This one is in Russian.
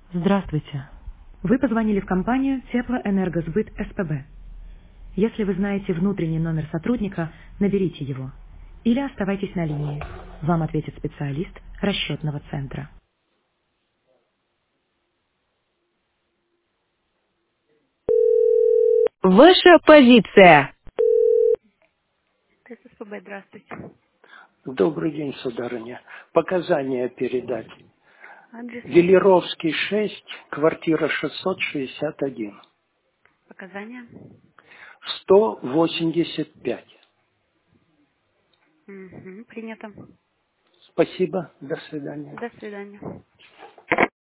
Здравствуйте. Вы позвонили в компанию Теплоэнергосбыт СПБ. Если вы знаете внутренний номер сотрудника, наберите его. Или оставайтесь на линии. Вам ответит специалист расчетного центра. Ваша позиция. СПБ, здравствуйте. Добрый день, сударыня. Показания передать. Адрес Велеровский, 6, квартира 661. показания. 185. Принято. Спасибо. До свидания. До свидания.